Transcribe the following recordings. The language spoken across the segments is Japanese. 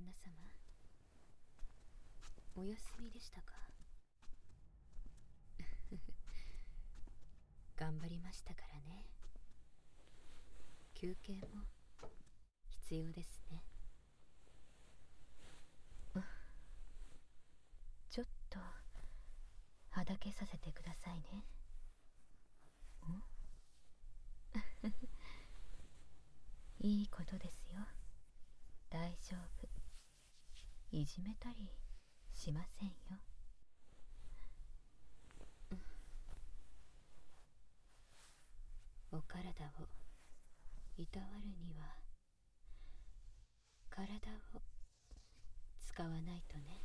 旦那様、お休みでしたか？頑張りましたからね。休憩も必要ですね。ちょっとはだけさせてくださいね。いいことですよ。大丈夫。いじめたりしませんよ。お体をいたわるには体を使わないとね。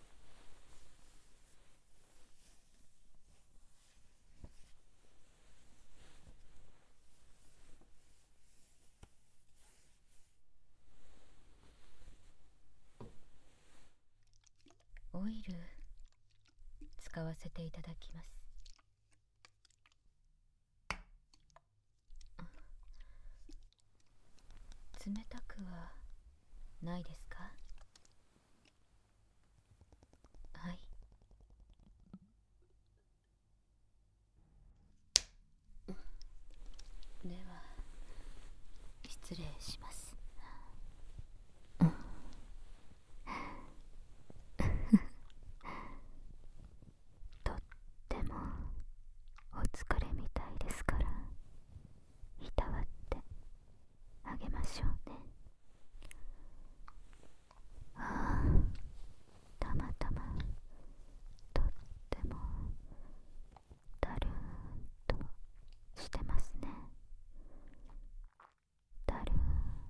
オイル使わせていただきます。冷たくはないですか？はい。では失礼します。とってもお疲れみたいですから、いたわってあげましょうね。たまたまとってもだるーんとしてますね。だるーん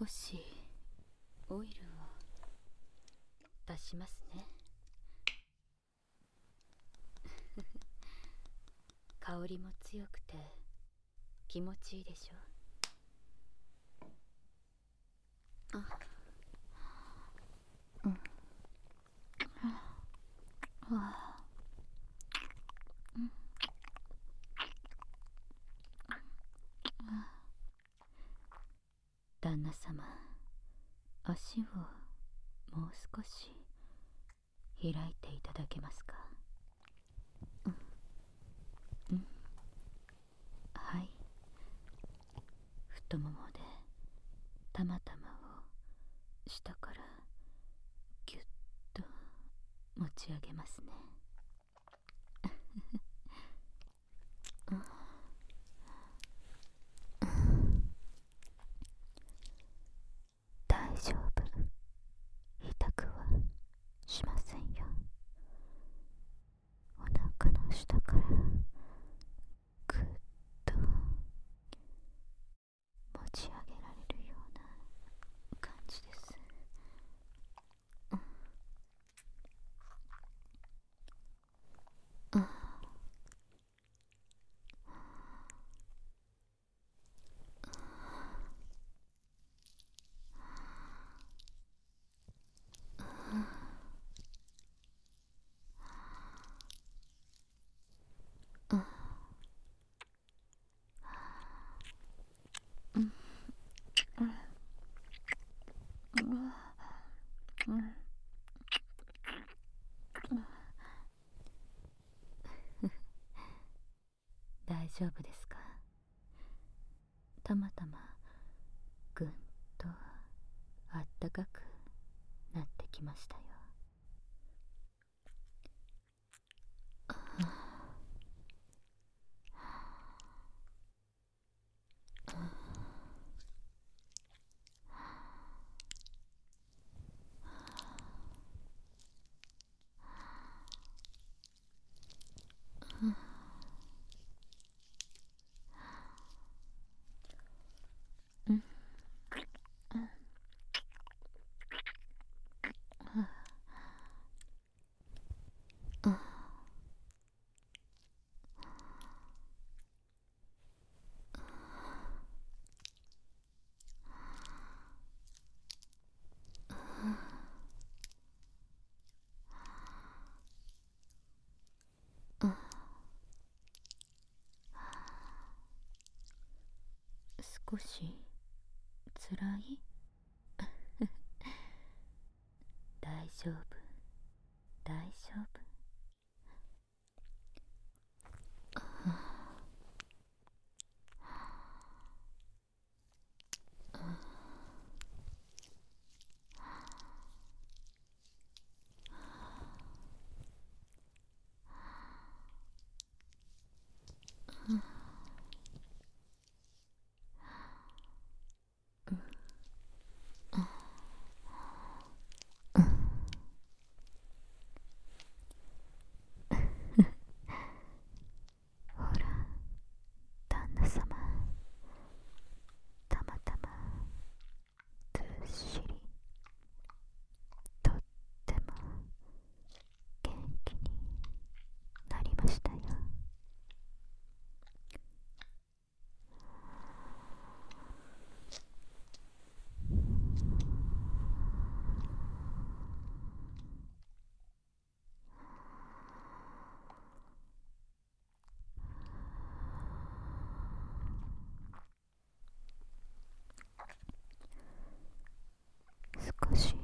少しオイルを出しますね。香りも強くて気持ちいいでしょ。旦那様、足をもう少し開いていただけますか。はい。太ももでたまたまを下からぎゅっと持ち上げますね。大丈夫、痛くはしませんよ。お腹の下からぐっと持ち上げられるような感じです。大丈夫ですか。たまたまぐんとあったかくなってきましたよ。少しつらい？大丈夫、大丈夫。ほら、旦那様、たまたまずっしり、とっても元気になりましたよ。少し